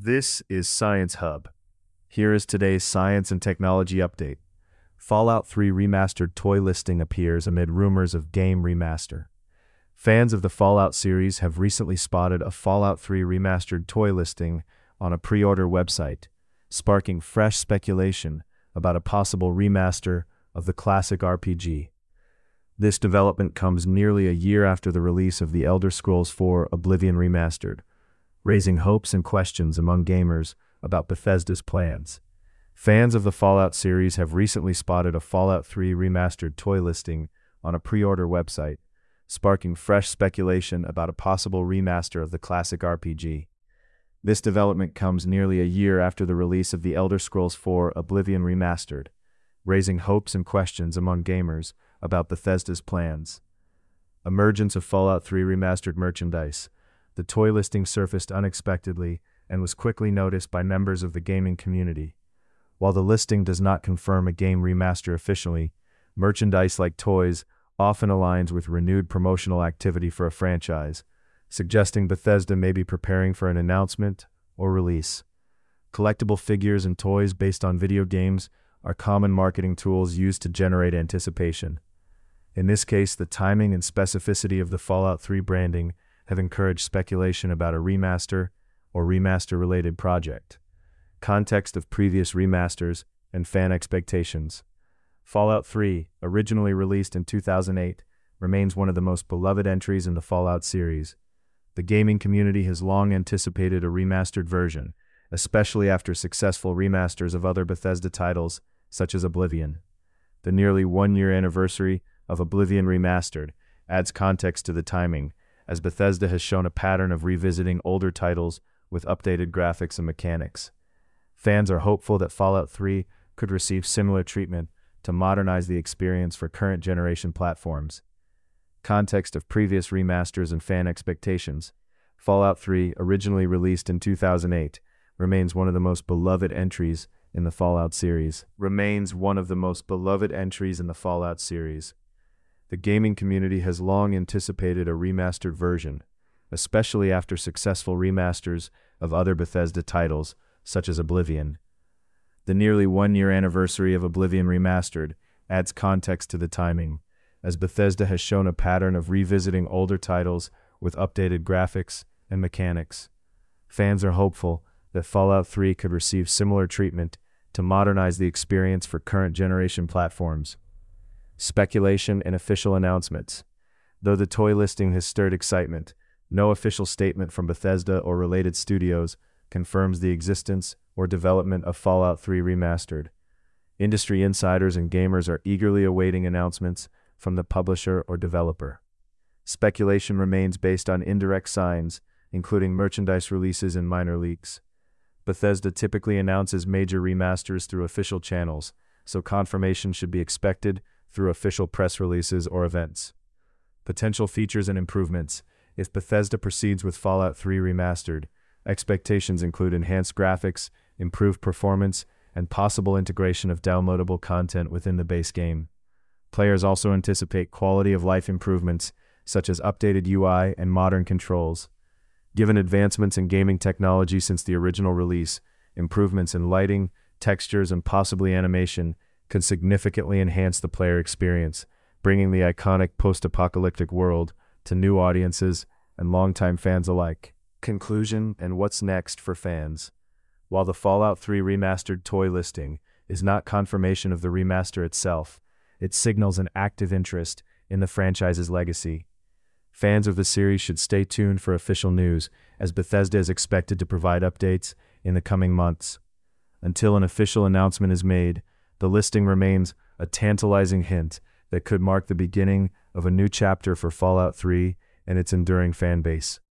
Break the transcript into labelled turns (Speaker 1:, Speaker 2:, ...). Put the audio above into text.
Speaker 1: This is Science Hub. Here is today's science and technology update. Fallout 3 Remastered toy listing appears amid rumors of game remaster. Fans of the Fallout series have recently spotted a Fallout 3 Remastered toy listing on a pre-order website, sparking fresh speculation about a possible remaster of the classic RPG. This development comes nearly a year after the release of The Elder Scrolls IV: Oblivion Remastered, raising hopes and questions among gamers about Bethesda's plans. Fans of the Fallout series have recently spotted a Fallout 3 Remastered toy listing on a pre-order website, sparking fresh speculation about a possible remaster of the classic RPG. This development comes nearly a year after the release of The Elder Scrolls IV: Oblivion Remastered, raising hopes and questions among gamers about Bethesda's plans. Emergence of Fallout 3 Remastered merchandise. The toy listing surfaced unexpectedly and was quickly noticed by members of the gaming community. While the listing does not confirm a game remaster officially, merchandise like toys often aligns with renewed promotional activity for a franchise, suggesting Bethesda may be preparing for an announcement or release. Collectible figures and toys based on video games are common marketing tools used to generate anticipation. In this case, the timing and specificity of the Fallout 3 branding have encouraged speculation about a remaster or remaster-related project. Context of previous remasters and fan expectations. Fallout 3, originally released in 2008, remains one of the most beloved entries in the Fallout series. The gaming community has long anticipated a remastered version, especially after successful remasters of other Bethesda titles, such as Oblivion. The nearly one-year anniversary of Oblivion Remastered adds context to the timing, as Bethesda has shown a pattern of revisiting older titles with updated graphics and mechanics. Fans are hopeful that Fallout 3 could receive similar treatment to modernize the experience for current generation platforms. Context of previous remasters and fan expectations. Fallout 3, originally released in 2008, remains one of the most beloved entries in the Fallout series. The gaming community has long anticipated a remastered version, especially after successful remasters of other Bethesda titles, such as Oblivion. The nearly one-year anniversary of Oblivion Remastered adds context to the timing, as Bethesda has shown a pattern of revisiting older titles with updated graphics and mechanics. Fans are hopeful that Fallout 3 could receive similar treatment to modernize the experience for current generation platforms. Speculation and official announcements. Though the toy listing has stirred excitement, no official statement from Bethesda or related studios confirms the existence or development of Fallout 3 Remastered. Industry insiders and gamers are eagerly awaiting announcements from the publisher or developer. Speculation remains based on indirect signs, including merchandise releases and minor leaks. Bethesda typically announces major remasters through official channels, so confirmation should be expected through official press releases or events. Potential features and improvements. If Bethesda proceeds with Fallout 3 Remastered, expectations include enhanced graphics, improved performance, and possible integration of downloadable content within the base game. Players also anticipate quality-of-life improvements, such as updated UI and modern controls. Given advancements in gaming technology since the original release, improvements in lighting, textures, and possibly animation can significantly enhance the player experience, bringing the iconic post-apocalyptic world to new audiences and longtime fans alike. Conclusion and what's next for fans. While the Fallout 3 Remastered toy listing is not confirmation of the remaster itself, it signals an active interest in the franchise's legacy. Fans of the series should stay tuned for official news, as Bethesda is expected to provide updates in the coming months. Until an official announcement is made, the listing remains a tantalizing hint that could mark the beginning of a new chapter for Fallout 3 and its enduring fan base.